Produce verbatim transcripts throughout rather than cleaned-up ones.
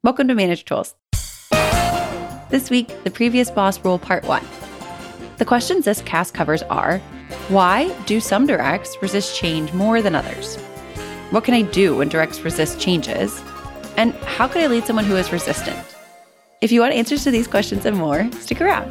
Welcome to Manage Tools. This week, the Previous Boss Rule Part one. The questions this cast covers are, why do some directs resist change more than others? What can I do when directs resist changes? And how can I lead someone who is resistant? If you want answers to these questions and more, stick around.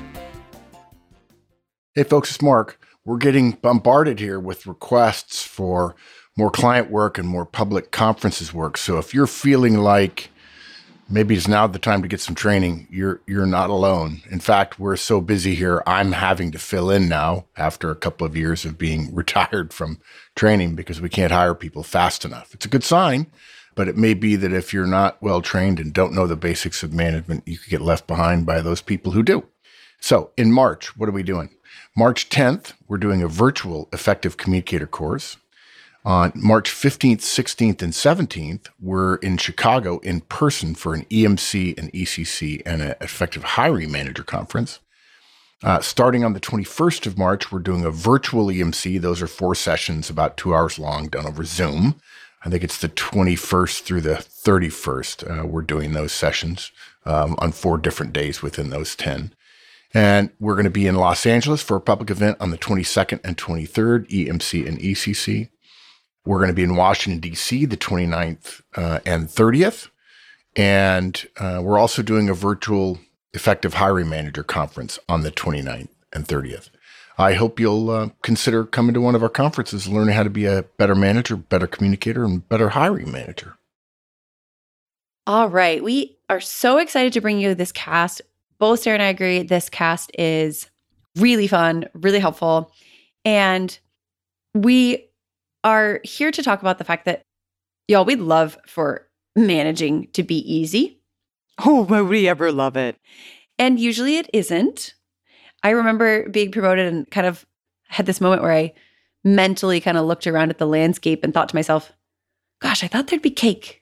Hey folks, it's Mark. We're getting bombarded here with requests for more client work and more public conferences work. So if you're feeling like maybe it's now the time to get some training, you're you're not alone. In fact, we're so busy here, I'm having to fill in now after a couple of years of being retired from training because we can't hire people fast enough. It's a good sign, but it may be that if you're not well trained and don't know the basics of management, you could get left behind by those people who do. So in March, what are we doing? March tenth, we're doing a virtual effective communicator course. On March fifteenth, sixteenth, and seventeenth, we're in Chicago in person for an E M C, an E C C, and an effective hiring manager conference. Uh, starting on the twenty-first of March, we're doing a virtual E M C. Those are four sessions, about two hours long, done over Zoom. I think it's the twenty-first through the thirty-first. Uh, we're doing those sessions um, on four different days within those ten. And we're going to be in Los Angeles for a public event on the twenty-second and twenty-third, E M C and E C C. We're going to be in Washington, D C, the twenty-ninth uh, and thirtieth. And uh, we're also doing a virtual effective hiring manager conference on the twenty-ninth and thirtieth. I hope you'll uh, consider coming to one of our conferences, learning how to be a better manager, better communicator, and better hiring manager. All right. We are so excited to bring you this cast. Both Sarah and I agree this cast is really fun, really helpful. And we are here to talk about the fact that, y'all, we'd love for managing to be easy. Oh, would we ever love it? And usually it isn't. I remember being promoted and kind of had this moment where I mentally kind of looked around at the landscape and thought to myself, gosh, I thought there'd be cake.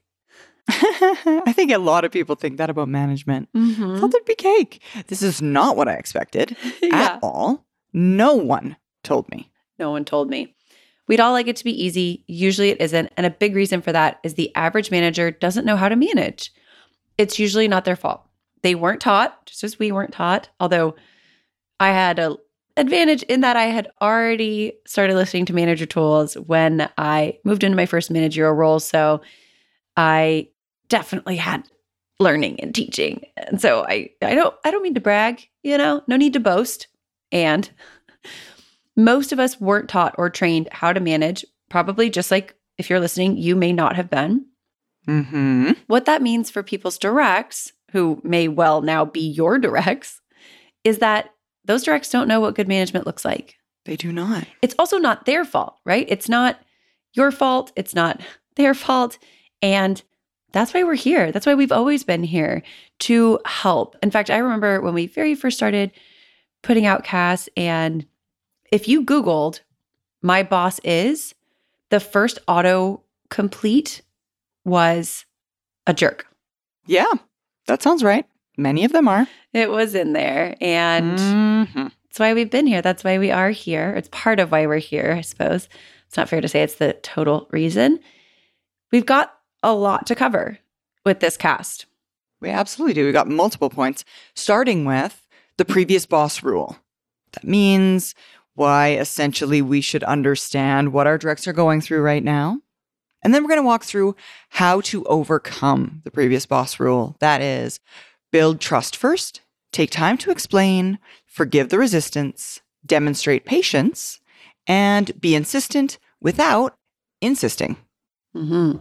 I think a lot of people think that about management. Mm-hmm. I thought there'd be cake. This is not what I expected Yeah. at all. No one told me. No one told me. We'd all like it to be easy. Usually it isn't. And a big reason for that is the average manager doesn't know how to manage. It's usually not their fault. They weren't taught, just as we weren't taught. Although I had an advantage in that I had already started listening to manager tools when I moved into my first managerial role. So I definitely had learning and teaching. And so I, I don't I don't mean to brag, you know, no need to boast. And most of us weren't taught or trained how to manage, probably just like if you're listening, you may not have been. Mm-hmm. What that means for people's directs, who may well now be your directs, is that those directs don't know what good management looks like. They do not. It's also not their fault, right? It's not your fault. It's not their fault. And that's why we're here. That's why we've always been here, to help. In fact, I remember when we very first started putting out casts, and if you Googled "my boss is," the first auto-complete was a jerk. Yeah, that sounds right. Many of them are. It was in there. And mm-hmm. that's why we've been here. That's why we are here. It's part of why we're here, I suppose. It's not fair to say it's the total reason. We've got a lot to cover with this cast. We absolutely do. We got multiple points, starting with the previous boss rule. That means why essentially we should understand what our directs are going through right now. And then we're going to walk through how to overcome the previous boss rule. That is, build trust first, take time to explain, forgive the resistance, demonstrate patience, and be insistent without insisting. Mm-hmm.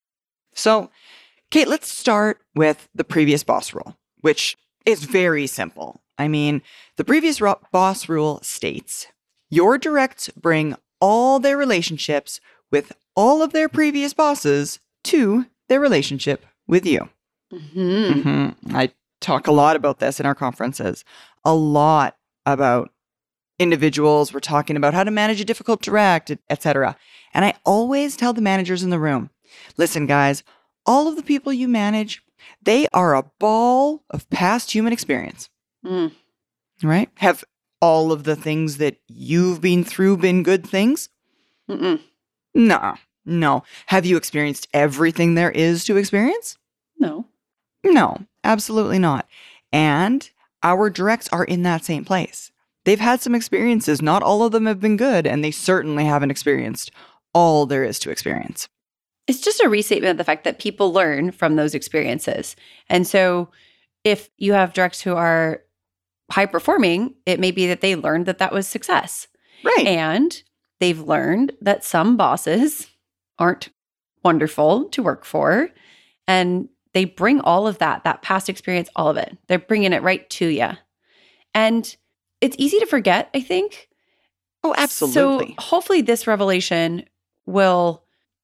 So, Kate, let's start with the previous boss rule, which is very simple. I mean, the previous ro- boss rule states, your directs bring all their relationships with all of their previous bosses to their relationship with you. Mm-hmm. Mm-hmm. I talk a lot about this in our conferences, a lot about individuals. We're talking about how to manage a difficult direct, et cetera. And I always tell the managers in the room, listen, guys, all of the people you manage, they are a ball of past human experience, Mm. right? Have all of the things that you've been through been good things? Mm-mm. No, no. Have you experienced everything there is to experience? No. No, absolutely not. And our directs are in that same place. They've had some experiences. Not all of them have been good, and they certainly haven't experienced all there is to experience. It's just a restatement of the fact that people learn from those experiences. And so if you have directs who are high performing, it may be that they learned that that was success. Right. And they've learned that some bosses aren't wonderful to work for. And they bring all of that, that past experience, all of it. They're bringing it right to you. And it's easy to forget, I think. Oh, absolutely. So hopefully this revelation will,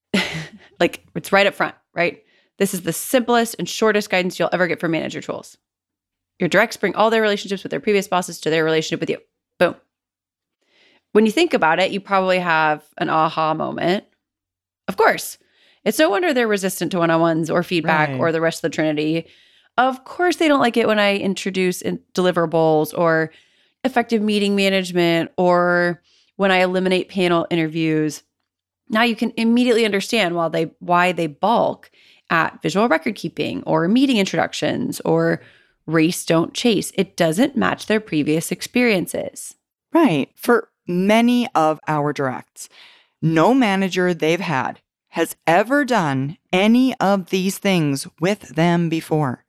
like, it's right up front, right? This is the simplest and shortest guidance you'll ever get from manager tools. Your directs bring all their relationships with their previous bosses to their relationship with you. Boom. When you think about it, you probably have an aha moment. Of course. It's no wonder they're resistant to one-on-ones or feedback Right. or the rest of the Trinity. Of course they don't like it when I introduce in- deliverables or effective meeting management or when I eliminate panel interviews. Now you can immediately understand why they why they balk at visual record keeping or meeting introductions or race, don't chase. It doesn't match their previous experiences. Right. For many of our directs, no manager they've had has ever done any of these things with them before.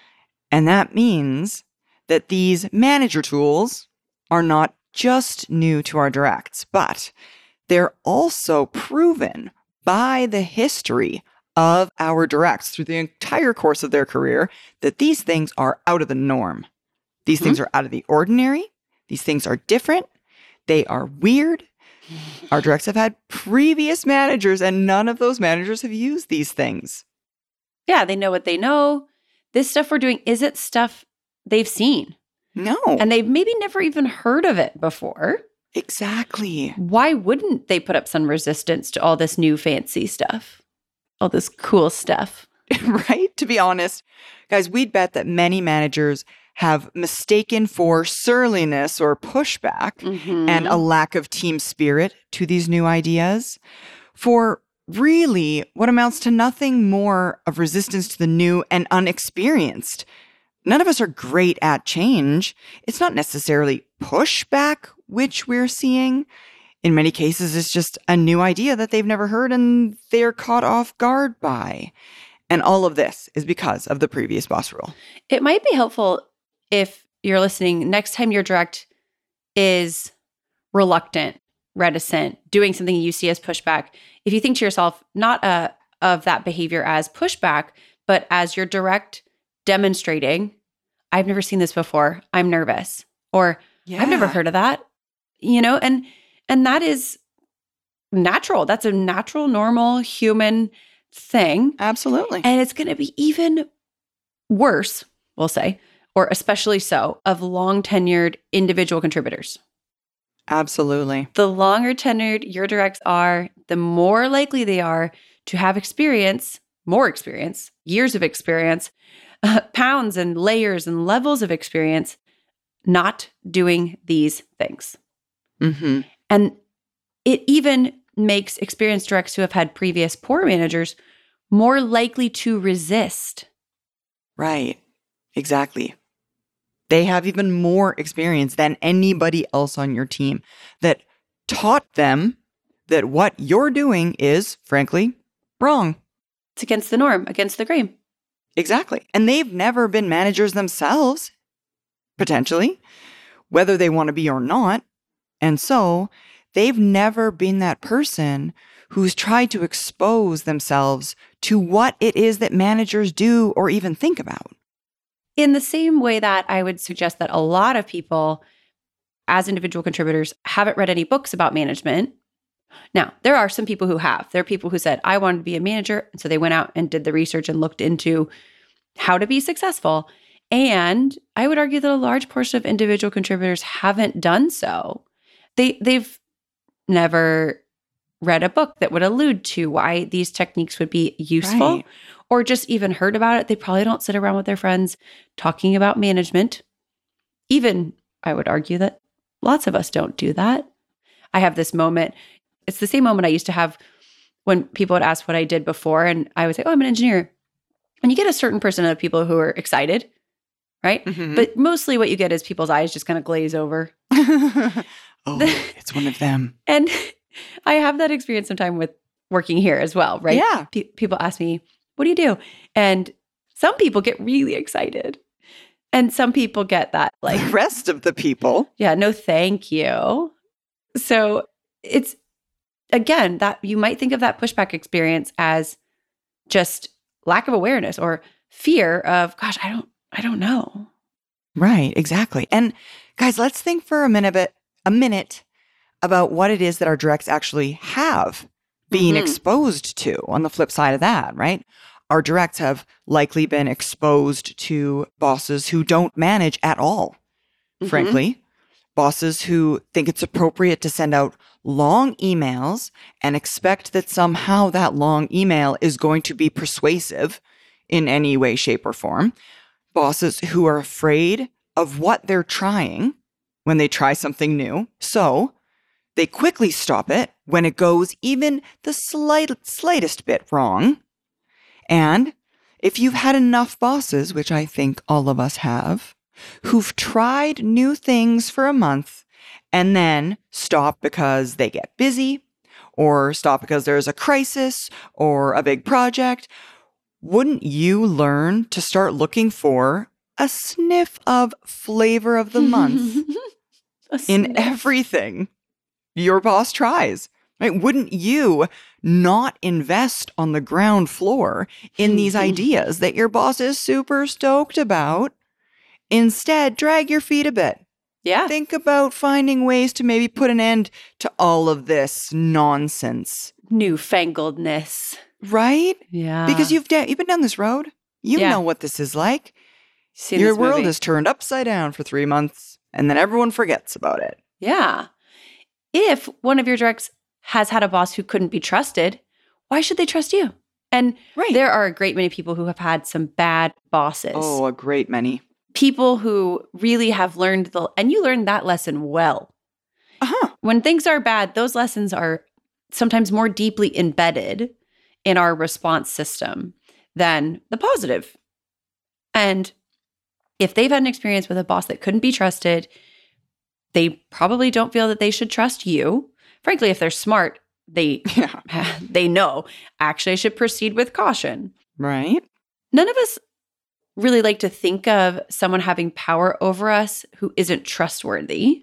And that means that these manager tools are not just new to our directs, but they're also proven by the history of our directs through the entire course of their career that these things are out of the norm. These mm-hmm. things are out of the ordinary. These things are different. They are weird. Our directs have had previous managers, and none of those managers have used these things. Yeah, they know what they know. This stuff we're doing isn't stuff they've seen. No. And they've maybe never even heard of it before. Exactly. Why wouldn't they put up some resistance to all this new fancy stuff? All this cool stuff. Right? To be honest, guys, we'd bet that many managers have mistaken for surliness or pushback mm-hmm. and a lack of team spirit to these new ideas for really what amounts to nothing more of resistance to the new and unexperienced. None of us are great at change. It's not necessarily pushback, which we're seeing. In many cases, it's just a new idea that they've never heard and they're caught off guard by. And all of this is because of the previous boss rule. It might be helpful if you're listening, next time your direct is reluctant, reticent, doing something you see as pushback, if you think to yourself, not uh, of that behavior as pushback, but as your direct demonstrating, I've never seen this before, I'm nervous, or yeah. I've never heard of that, you know, and and that is natural. That's a natural, normal human thing. Absolutely. And it's going to be even worse, we'll say, or especially so, of long tenured individual contributors. Absolutely. The longer tenured your directs are, the more likely they are to have experience, more experience, years of experience, uh, pounds and layers and levels of experience, not doing these things. Mm-hmm. And it even makes experienced directs who have had previous poor managers more likely to resist. Right. Exactly. They have even more experience than anybody else on your team that taught them that what you're doing is, frankly, wrong. It's against the norm, against the grain. Exactly. And they've never been managers themselves, potentially, whether they want to be or not. And so they've never been that person who's tried to expose themselves to what it is that managers do or even think about. In the same way that I would suggest that a lot of people, as individual contributors, haven't read any books about management. Now, there are some people who have. There are people who said, I wanted to be a manager. And so they went out and did the research and looked into how to be successful. And I would argue that a large portion of individual contributors haven't done so. They, they've never read a book that would allude to why these techniques would be useful, right. or just even heard about it. They probably don't sit around with their friends talking about management. Even, I would argue that lots of us don't do that. I have this moment. It's the same moment I used to have when people would ask what I did before, and I would say, oh, I'm an engineer. And you get a certain percent of people who are excited, right? Mhm. But mostly what you get is people's eyes just kind of glaze over. Oh, it's one of them. And I have that experience sometime with working here as well, right? Yeah. Pe- people ask me, what do you do? And some people get really excited. And some people get that like, The rest of the people. yeah, no, thank you. So it's, again, that you might think of that pushback experience as just lack of awareness or fear of, gosh, I don't, I don't know. Right, exactly. And guys, let's think for a minute, bit, a minute about what it is that our directs actually have been Mhm. exposed to on the flip side of that, right? Our directs have likely been exposed to bosses who don't manage at all, Mhm. frankly. Bosses who think it's appropriate to send out long emails and expect that somehow that long email is going to be persuasive in any way, shape, or form. Bosses who are afraid of what they're trying when they try something new. So they quickly stop it when it goes even the slight, slightest bit wrong. And if you've had enough bosses, which I think all of us have, who've tried new things for a month and then stop because they get busy or stop because there's a crisis or a big project, wouldn't you learn to start looking for a sniff of flavor of the month A in sniff. everything your boss tries? Right? Wouldn't you not invest on the ground floor in these ideas that your boss is super stoked about? Instead, drag your feet a bit. Yeah. Think about finding ways to maybe put an end to all of this nonsense, Newfangledness. right? Yeah. Because you've da- you've been down this road. You Yeah. know what this is like. Seen Your this world movie. is turned upside down for three months, and then everyone forgets about it. Yeah. If one of your directs has had a boss who couldn't be trusted, why should they trust you? And Right. there are a great many people who have had some bad bosses. Oh, a great many. People who really have learned the, and you learned that lesson well. Uh-huh. When things are bad, those lessons are sometimes more deeply embedded in our response system than the positive. And if they've had an experience with a boss that couldn't be trusted, they probably don't feel that they should trust you. Frankly, if they're smart, they Yeah. they know, actually I should proceed with caution. Right? None of us really like to think of someone having power over us who isn't trustworthy.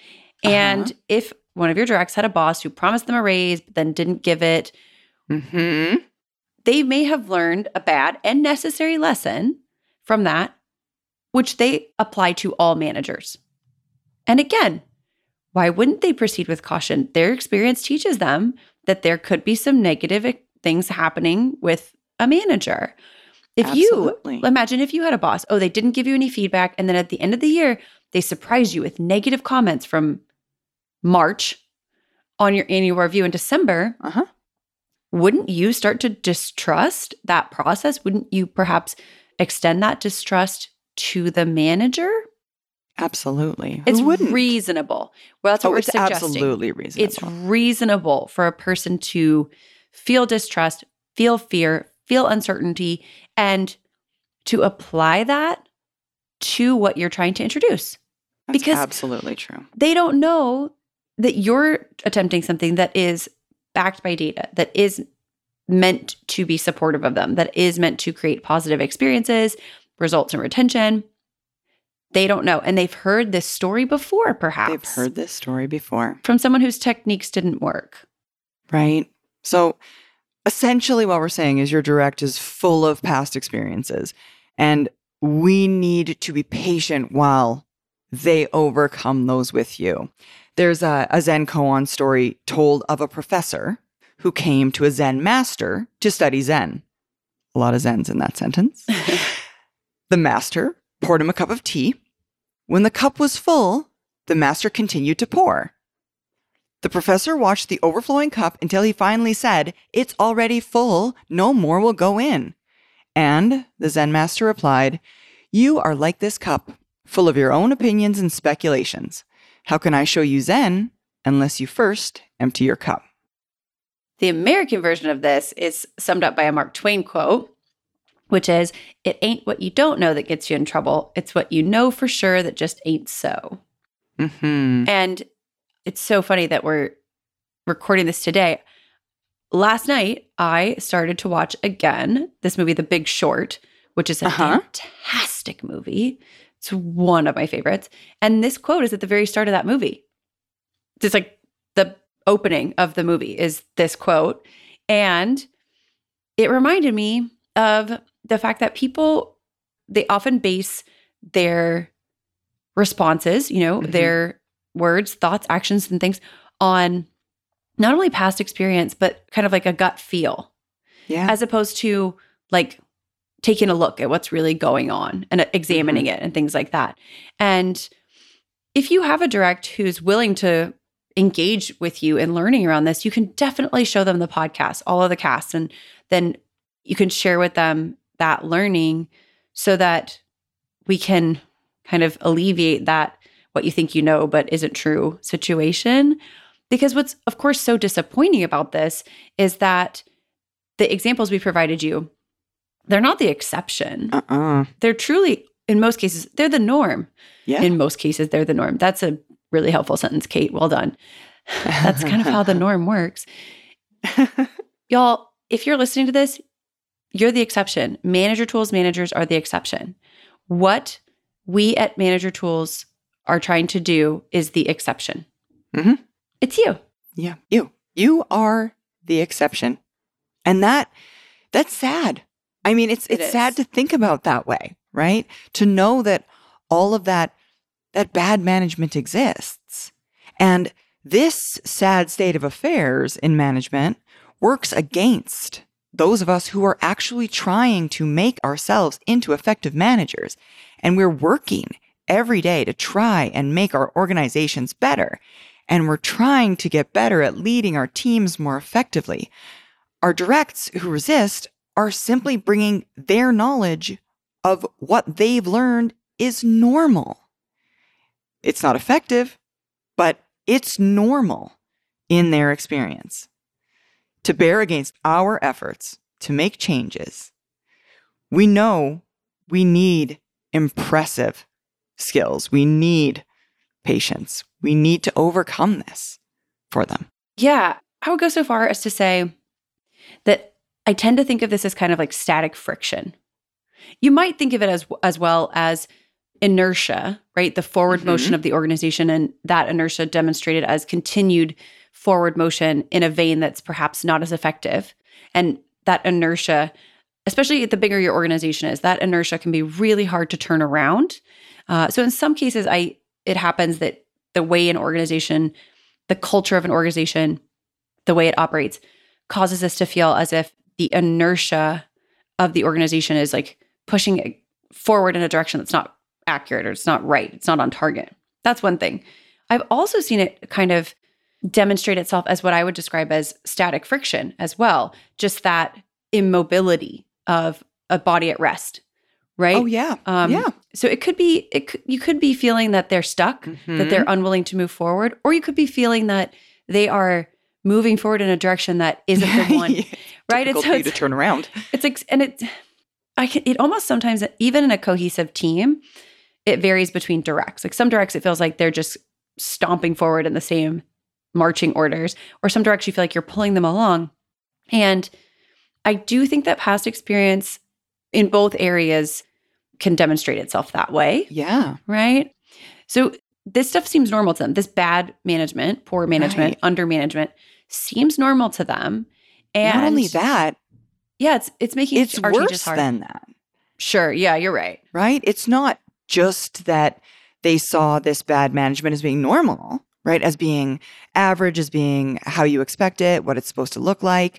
And Uh-huh. if one of your directs had a boss who promised them a raise but then didn't give it, Mm-hmm. they may have learned a bad and necessary lesson from that, which they apply to all managers. And again, why wouldn't they proceed with caution? Their experience teaches them that there could be some negative things happening with a manager. If Absolutely. you imagine if you had a boss, oh, they didn't give you any feedback, and then at the end of the year, they surprised you with negative comments from March on your annual review in December, Uh-huh. wouldn't you start to distrust that process? Wouldn't you perhaps extend that distrust to the manager? Absolutely. Who It's wouldn't? reasonable. Well, that's what Oh, we're it's suggesting. absolutely reasonable. It's reasonable for a person to feel distrust, feel fear, feel uncertainty, and to apply that to what you're trying to introduce. That's because- absolutely true. They don't know that you're attempting something that is backed by data, that is meant to be supportive of them, that is meant to create positive experiences, results in retention. They don't know. And they've heard this story before, perhaps. They've heard this story before, from someone whose techniques didn't work. right? So essentially what we're saying is your direct is full of past experiences, and we need to be patient while they overcome those with you. There's a, a Zen koan story told of a professor who came to a Zen master to study Zen. A lot of Zens in that sentence. The master poured him a cup of tea. When the cup was full, the master continued to pour. The professor watched the overflowing cup until he finally said, "It's already full. No more will go in." And the Zen master replied, "You are like this cup, full of your own opinions and speculations. How can I show you Zen unless you first empty your cup?" The American version of this is summed up by a Mark Twain quote, which is, it ain't what you don't know that gets you in trouble. It's what you know for sure that just ain't so. Mm-hmm. And it's so funny that we're recording this today. Last night, I started to watch again this movie, The Big Short, which is a Uh-huh. fantastic movie. It's one of my favorites. And this quote is at the very start of that movie. It's like the opening of the movie is this quote. And it reminded me of the fact that people, they often base their responses, you know, Mhm. their words, thoughts, actions, and things on not only past experience, but kind of like a gut feel, Yeah. as opposed to like taking a look at what's really going on and examining it and things like that. And if you have a direct who's willing to engage with you in learning around this, you can definitely show them the podcast, all of the cast, and then you can share with them that learning so that we can kind of alleviate that what you think you know but isn't true situation. Because what's, of course, so disappointing about this is that the examples we provided you, they're not the exception. Uh-uh. They're truly, in most cases, they're the norm. Yeah. In most cases, they're the norm. That's a really helpful sentence, Kate. Well done. That's kind of how the norm works. Y'all, if you're listening to this, you're the exception. Manager Tools managers are the exception. What we at Manager Tools are trying to do is the exception. Mhm. It's you. Yeah. You. You are the exception. And that that's sad. I mean, it's It it's is. sad to think about that way, right? To know that all of that that bad management exists. And this sad state of affairs in management works against those of us who are actually trying to make ourselves into effective managers. And we're working every day to try and make our organizations better. And we're trying to get better at leading our teams more effectively. Our directs who resist are simply bringing their knowledge of what they've learned is normal. It's not effective, but it's normal in their experience. To bear against our efforts to make changes, we know we need impressive skills. We need patience. We need to overcome this for them. Yeah. I would go so far as to say that I tend to think of this as kind of like static friction. You might think of it as as well as inertia, right? The forward Mhm. motion of the organization, and that inertia demonstrated as continued forward motion in a vein that's perhaps not as effective. And that inertia, especially the bigger your organization is, that inertia can be really hard to turn around. Uh, so in some cases, I it happens that the way an organization, the culture of an organization, the way it operates, causes us to feel as if the inertia of the organization is like pushing it forward in a direction that's not accurate or it's not right. It's not on target. That's one thing. I've also seen it kind of demonstrate itself as what I would describe as static friction as well. Just that immobility of a body at rest, right? Oh, yeah. Um, yeah. So it could be, it could, you could be feeling that they're stuck, that they're unwilling to move forward, or you could be feeling that they are moving forward in a direction that isn't the one, Yeah. right? Difficult so for you it's, to turn around. it's like, and it, I can, it almost sometimes, even in a cohesive team, it varies between directs. Like some directs, it feels like they're just stomping forward in the same marching orders, or some directs you feel like you're pulling them along. And I do think that past experience in both areas can demonstrate itself that way, Yeah. right? So this stuff seems normal to them. This bad management, poor management, Right. under management seems normal to them. And Not only that, yeah, it's it's making it's our changes worse hard. than that, Sure, yeah, you're right. right? It's not just that they saw this bad management as being normal, right? As being average, as being how you expect it, what it's supposed to look like.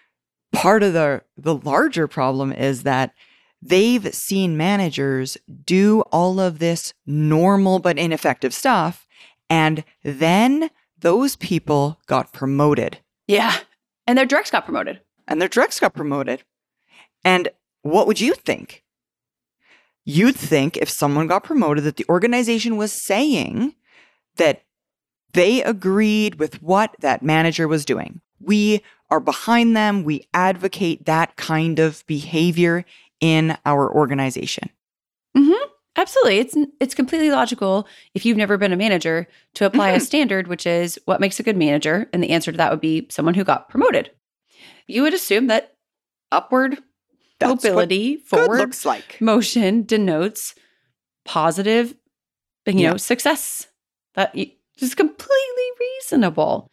Part of the the larger problem is that they've seen managers do all of this normal but ineffective stuff, and then those people got promoted. Yeah, and their directs got promoted. And their directs got promoted. And what would you think? You'd think if someone got promoted that the organization was saying that they agreed with what that manager was doing. We are behind them. We advocate that kind of behavior in our organization. Mm-hmm. Absolutely. It's it's completely logical if you've never been a manager to apply Mhm. a standard, which is what makes a good manager. And the answer to that would be someone who got promoted. You would assume that upward That's mobility, what good forward looks like. motion denotes positive, you Yeah. know, success. That y- is completely reasonable.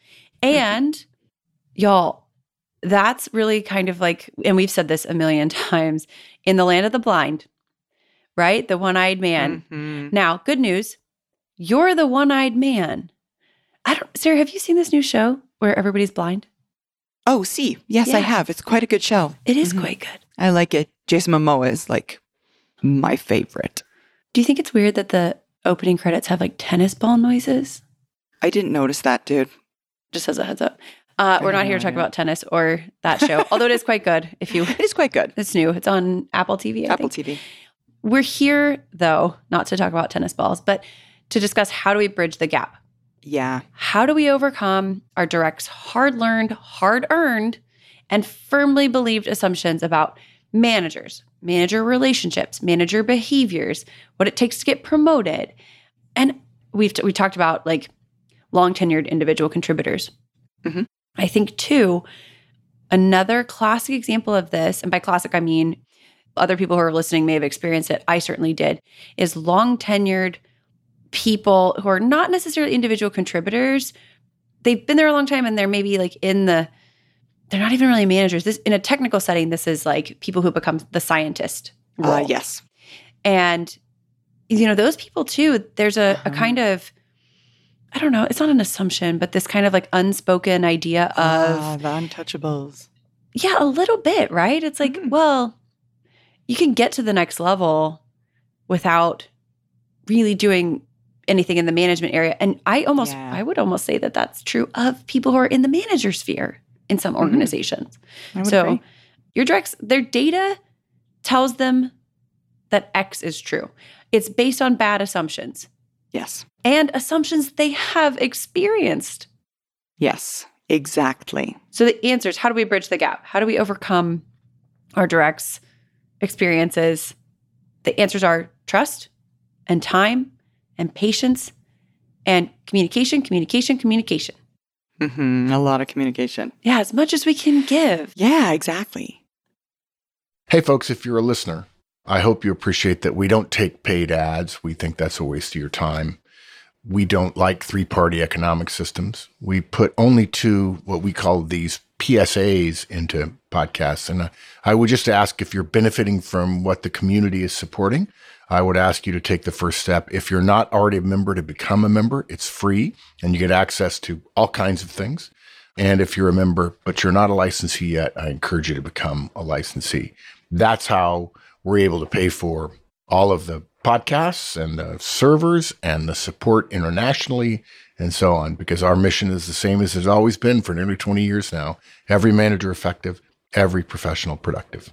And y'all, that's really kind of like, and we've said this a million times, in the land of the blind, right? The one-eyed man. Mhm. Now, good news, you're the one-eyed man. I don't, Sarah, have you seen this new show where everybody's blind? Oh, see. Yes, I Yeah. have. It's quite a good show. It is Mhm. quite good. I like it. Jason Momoa is like my favorite. Do you think it's weird that the opening credits have like tennis ball noises? I didn't notice that, dude. Just as a heads up. Uh, I we're had not no here to talk idea. about tennis or that show, although it is quite good. If you, It is quite good. it's new. It's on Apple T V. I Apple think. T V. We're here, though, not to talk about tennis balls, but to discuss how do we bridge the gap? Yeah. How do we overcome our directs hard learned, hard earned, and firmly believed assumptions about managers, manager relationships, manager behaviors, what it takes to get promoted? And we've t- we talked about like long tenured individual contributors. Mhm. I think, too, another classic example of this, and by classic, I mean other people who are listening may have experienced it. I certainly did, is long tenured people who are not necessarily individual contributors. They've been there a long time and they're maybe like in the, they're not even really managers. This, in a technical setting, this is like people who become the scientist role. Uh, yes. And, you know, those people too, there's a, Uh-huh. a kind of, I don't know, it's not an assumption, but this kind of like unspoken idea of, Ah, the untouchables. yeah, a little bit, right? It's like, Mhm. well, you can get to the next level without really doing anything in the management area. And I almost, Yeah. I would almost say that that's true of people who are in the manager sphere in some Mhm. organizations. I would So agree. your directs, their data tells them that X is true. It's based on bad assumptions Yes. and assumptions they have experienced. Yes. Exactly. So the answer is, how do we bridge the gap? How do we overcome our directs experiences? The answers are trust and time and patience and communication, communication, communication. hmm A lot of communication. Yeah, as much as we can give. Yeah, exactly. Hey, folks, if you're a listener, I hope you appreciate that we don't take paid ads. We think that's a waste of your time. We don't like three-party economic systems. We put only two, what we call these P S As into podcasts. And I, I would just ask, if you're benefiting from what the community is supporting, I would ask you to take the first step. If you're not already a member, to become a member. It's free and you get access to all kinds of things. And if you're a member, but you're not a licensee yet, I encourage you to become a licensee. That's how we're able to pay for all of the podcasts and the servers and the support internationally and so on, because our mission is the same as it's always been for nearly twenty years now. Every manager effective, every professional productive.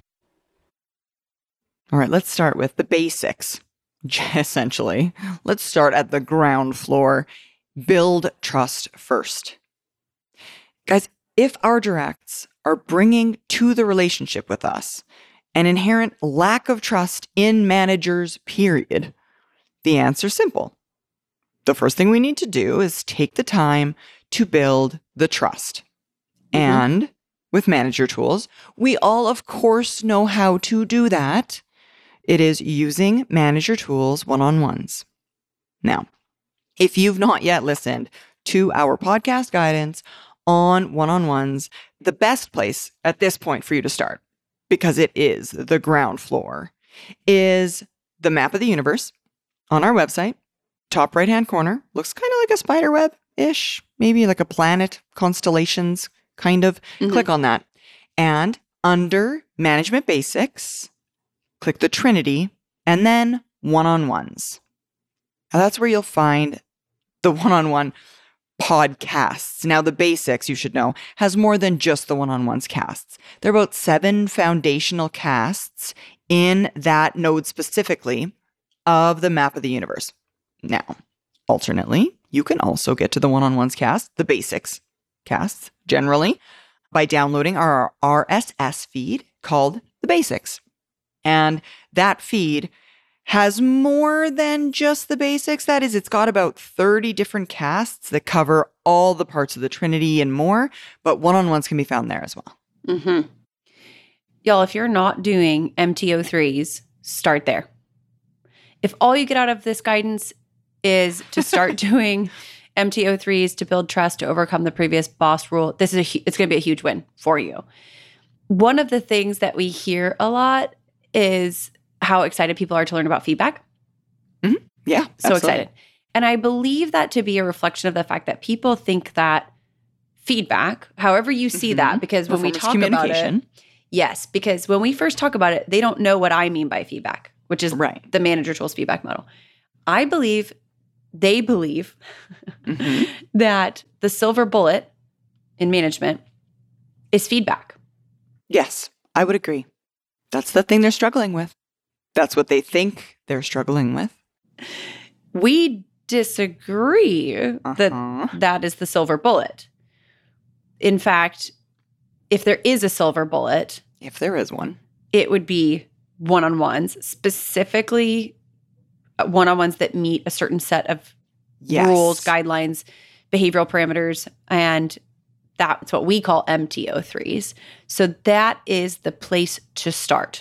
All right, let's start with the basics, essentially. Let's start at the ground floor. Build trust first. Guys, if our directs are bringing to the relationship with us an inherent lack of trust in managers, period, the answer's simple. The first thing we need to do is take the time to build the trust. Mhm. And with manager tools, we all, of course, know how to do that. It is using manager tools one-on-ones. Now, if you've not yet listened to our podcast guidance on one-on-ones, the best place at this point for you to start, because it is the ground floor, is the map of the universe on our website. Top right-hand corner looks kind of like a spider web-ish, maybe like a planet, constellations, kind of. Mhm. Click on that. And under Management Basics, click the Trinity, and then one-on-ones. Now that's where you'll find the one-on-one podcasts. Now, the basics, you should know, has more than just the one-on-ones casts. There are about seven foundational casts in that node specifically of the map of the universe. Now, alternately, you can also get to the one-on-ones cast, the basics casts, generally, by downloading our R S S feed called The Basics. And that feed has more than just the basics. That is, it's got about thirty different casts that cover all the parts of the Trinity and more, but one-on-ones can be found there as well. Mm-hmm. Y'all, if you're not doing M T O threes, start there. If all you get out of this guidance is to start doing M T O threes to build trust, to overcome the previous boss rule, this is a, it's going to be a huge win for you. One of the things that we hear a lot is how excited people are to learn about feedback. Mm-hmm. Yeah. So absolutely. excited. And I believe that to be a reflection of the fact that people think that feedback, however you see Mm-hmm. that, because when we talk about it, yes, because when we first talk about it, they don't know what I mean by feedback, which is Right. the manager tools feedback model. I believe, they believe Mm-hmm. that the silver bullet in management is feedback. Yes, I would agree. That's the thing they're struggling with. That's what they think they're struggling with. We disagree Uh-huh. that that is the silver bullet. In fact, if there is a silver bullet, If there is one. it would be one-on-ones, specifically one-on-ones that meet a certain set of Yes. rules, guidelines, behavioral parameters, and that's what we call M T O threes. So that is the place to start.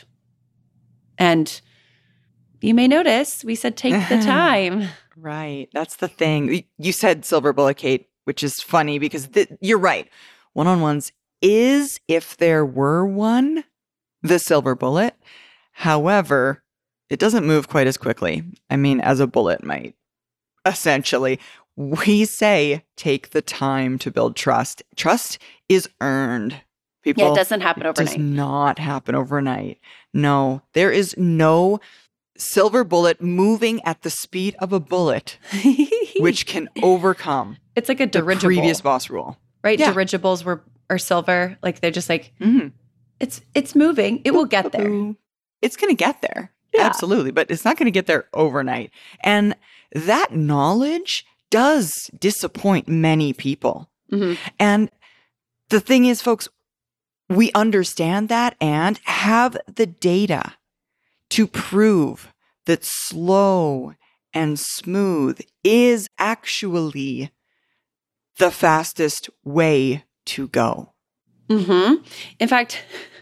And you may notice we said take the time. Right. That's the thing. Y- You said silver bullet, Kate, which is funny because th- you're right. One-on-ones is, if there were one, the silver bullet. However, it doesn't move quite as quickly. I mean, as a bullet might. Essentially, we say take the time to build trust. Trust is earned. People, Yeah, it doesn't happen it overnight. does not happen overnight. No, there is no silver bullet moving at the speed of a bullet, which can overcome it's like a the dirigible, previous boss rule. right? Yeah. Dirigibles were are silver, like they're just like Mm-hmm. it's it's moving. It will get there. It's going to get there. Yeah. Absolutely. But it's not going to get there overnight. And that knowledge does disappoint many people. Mhm. And the thing is, folks, we understand that and have the data to prove that slow and smooth is actually the fastest way to go. Mm-hmm. In fact,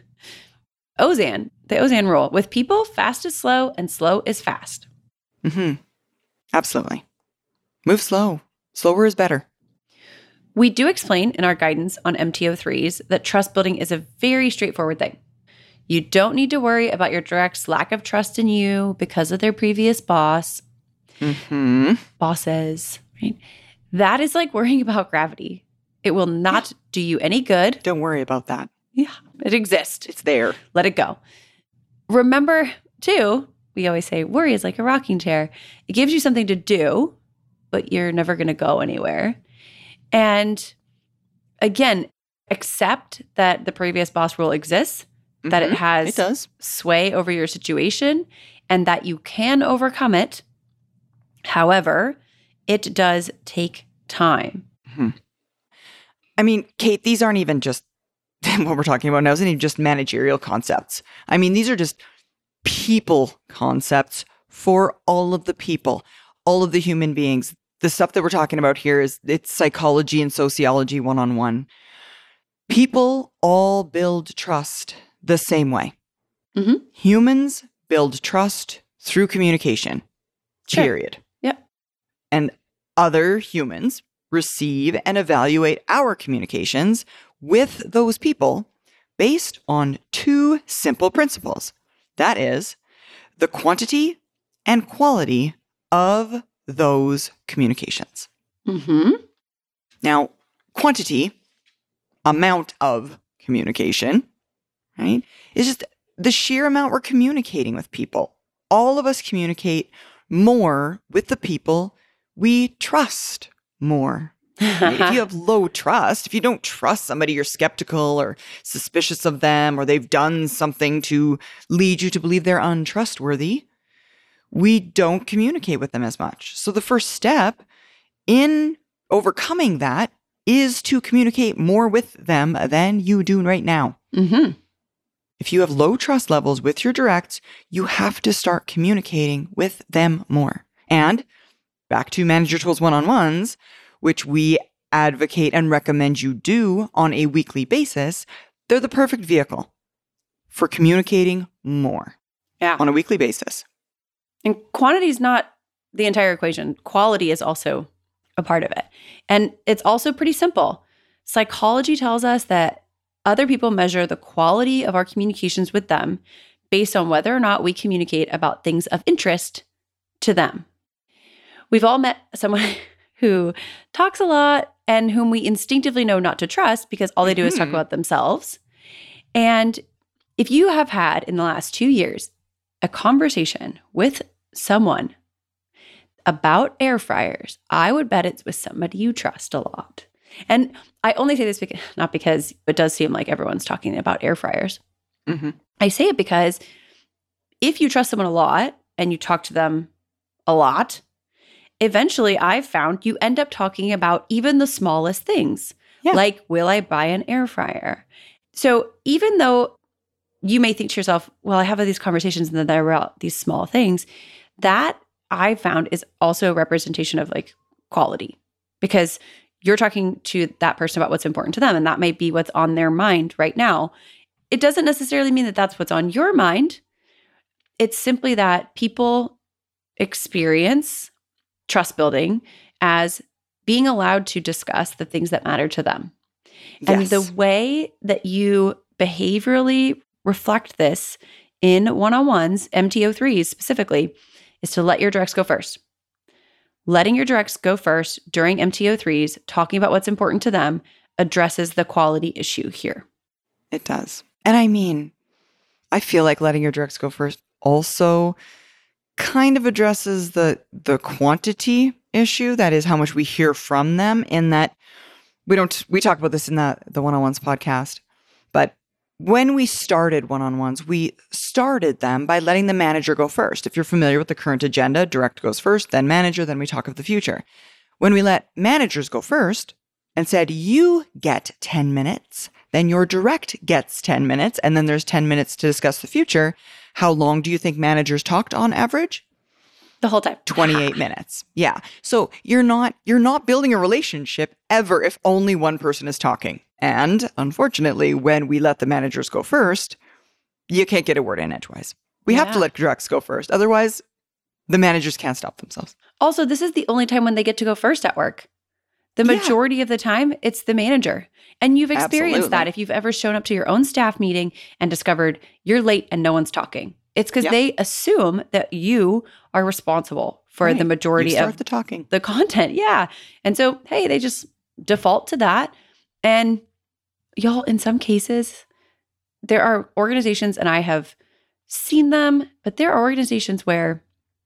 Ozan, the Ozan rule, with people, fast is slow and slow is fast. Mm-hmm. Absolutely. Move slow. Slower is better. We do explain in our guidance on M T O threes that trust building is a very straightforward thing. You don't need to worry about your direct's lack of trust in you because of their previous boss, Mm-hmm. bosses, right? That is like worrying about gravity. It will not do you any good. Don't worry about that. Yeah, it exists. It's there. Let it go. Remember, too, we always say worry is like a rocking chair. It gives you something to do, but you're never going to go anywhere. And again, accept that the previous boss rule exists, that it Mhm. has It does. sway over your situation, and that you can overcome it. However, it does take time. I mean, Kate, these aren't even just what we're talking about now, isn't even just managerial concepts. I mean, these are just people concepts for all of the people, all of the human beings. The stuff that we're talking about here is it's psychology and sociology one-on-one. People all build trust the same way. Mhm. Humans build trust through communication, Sure. period. Yep. And other humans receive and evaluate our communications with those people based on two simple principles. That is, the quantity and quality of those communications. Mm-hmm. Now, quantity, amount of communication, right, is just the sheer amount we're communicating with people. All of us communicate more with the people we trust more. Right? If you have low trust, if you don't trust somebody, you're skeptical or suspicious of them, or they've done something to lead you to believe they're untrustworthy, we don't communicate with them as much. So the first step in overcoming that is to communicate more with them than you do right now. Mm-hmm. If you have low trust levels with your directs, you have to start communicating with them more. And back to Manager Tools one-on-ones, which we advocate and recommend you do on a weekly basis, they're the perfect vehicle for communicating more Yeah. on a weekly basis. And quantity is not the entire equation. Quality is also a part of it. And it's also pretty simple. Psychology tells us that other people measure the quality of our communications with them based on whether or not we communicate about things of interest to them. We've all met someone who talks a lot and whom we instinctively know not to trust because all they do is talk about themselves. And if you have had in the last two years a conversation with someone about air fryers, I would bet it's with somebody you trust a lot. And I only say this because, not because it does seem like everyone's talking about air fryers. Mm-hmm. I say it because if you trust someone a lot and you talk to them a lot, eventually I've found you end up talking about even the smallest things. Yeah. Like, will I buy an air fryer? So even though you may think to yourself, well, I have these conversations and then they're about these small things, that I found is also a representation of like quality, because you're talking to that person about what's important to them, and that might be what's on their mind right now. It doesn't necessarily mean that that's what's on your mind. It's simply that people experience trust building as being allowed to discuss the things that matter to them. And Yes. the way that you behaviorally reflect this in one-on-ones, M T O threes specifically, is to let your directs go first. Letting your directs go first during M T O threes, talking about what's important to them, addresses the quality issue here. It does. And I mean, I feel like letting your directs go first also kind of addresses the the quantity issue. That is how much we hear from them, in that we don't, we talk about this in the, the one-on-ones podcast, but when we started one-on-ones, we started them by letting the manager go first. If you're familiar with the current agenda, direct goes first, then manager, then we talk of the future. When we let managers go first and said, you get ten minutes, then your direct gets ten minutes, and then there's ten minutes to discuss the future. How long do you think managers talked on average? The whole time. twenty-eight minutes. Yeah. So you're not you're not building a relationship ever if only one person is talking. And unfortunately, when we let the managers go first, you can't get a word in edgewise. We have to Yeah. let directs go first. Otherwise, the managers can't stop themselves. Also, this is the only time when they get to go first at work. The Yeah. majority of the time, it's the manager. And you've experienced Absolutely. that if you've ever shown up to your own staff meeting and discovered you're late and no one's talking. It's because Yep. they assume that you are responsible for the Right. majority You start of the talking. the content. Yeah. And so, hey, they just default to that. And y'all, in some cases, there are organizations, and I have seen them, but there are organizations where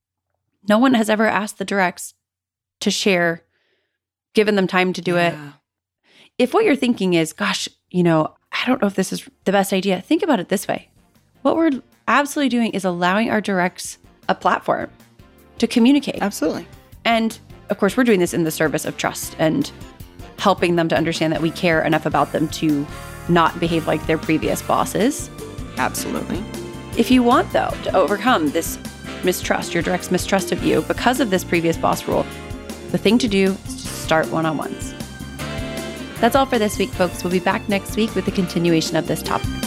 no one has ever asked the directs to share, given them time to do it. Yeah. If what you're thinking is, gosh, you know, I don't know if this is the best idea, think about it this way. What we're absolutely doing is allowing our directs a platform to communicate. Absolutely. And of course, we're doing this in the service of trust and helping them to understand that we care enough about them to not behave like their previous bosses. Absolutely. If you want, though, to overcome this mistrust, your direct's mistrust of you because of this previous boss rule, the thing to do is to start one-on-ones. That's all for this week, folks. We'll be back next week with the continuation of this topic.